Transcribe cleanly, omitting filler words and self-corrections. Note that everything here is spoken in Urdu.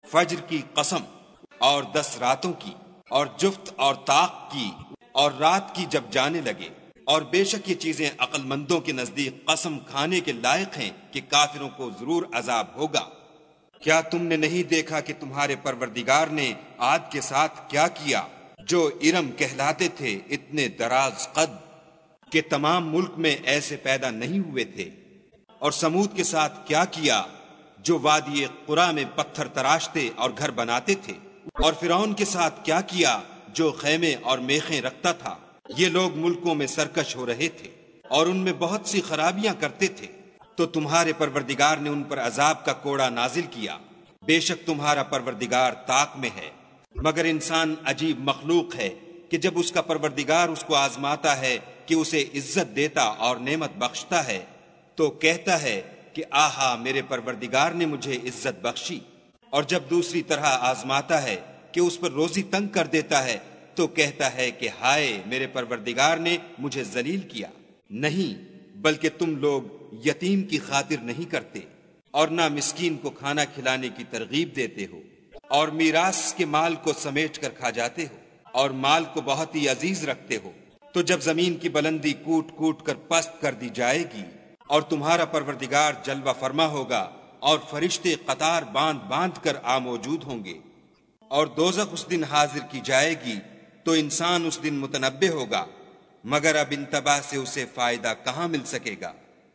فجر کی قسم اور 10 راتوں کی اور جفت اور طاق کی اور رات کی جب جانے لگے، اور بے شک یہ چیزیں عقل مندوں کے نزدیک قسم کھانے کے لائق ہیں کہ کافروں کو ضرور عذاب ہوگا۔ کیا تم نے نہیں دیکھا کہ تمہارے پروردگار نے عاد کے ساتھ کیا کیا، جو ارم کہلاتے تھے اتنے دراز قد کہ تمام ملک میں ایسے پیدا نہیں ہوئے تھے، اور سمود کے ساتھ کیا کیا جو وادی قرا میں پتھر تراشتے اور گھر بناتے تھے، اور فرعون کے ساتھ کیا کیا جو خیمے اور میخیں رکھتا تھا۔ یہ لوگ ملکوں میں سرکش ہو رہے تھے اور ان میں بہت سی خرابیاں کرتے تھے، تو تمہارے پروردگار نے ان پر عذاب کا کوڑا نازل کیا۔ بے شک تمہارا پروردگار طاق میں ہے، مگر انسان عجیب مخلوق ہے کہ جب اس کا پروردگار اس کو آزماتا ہے کہ اسے عزت دیتا اور نعمت بخشتا ہے تو کہتا ہے کہ آہا میرے پروردگار نے مجھے عزت بخشی، اور جب دوسری طرح آزماتا ہے کہ اس پر روزی تنگ کر دیتا ہے تو کہتا ہے کہ ہائے میرے پروردگار نے مجھے ذلیل کیا۔ نہیں بلکہ تم لوگ یتیم کی خاطر نہیں کرتے اور نہ مسکین کو کھانا کھلانے کی ترغیب دیتے ہو، اور میراث کے مال کو سمیٹ کر کھا جاتے ہو اور مال کو بہت ہی عزیز رکھتے ہو۔ تو جب زمین کی بلندی کوٹ کوٹ کر پست کر دی جائے گی اور تمہارا پروردگار جلوہ فرما ہوگا اور فرشتے قطار باندھ باندھ کر موجود ہوں گے، اور دوزخ اس دن حاضر کی جائے گی تو انسان اس دن متنبہ ہوگا، مگر اب انتباہ سے اسے فائدہ کہاں مل سکے گا۔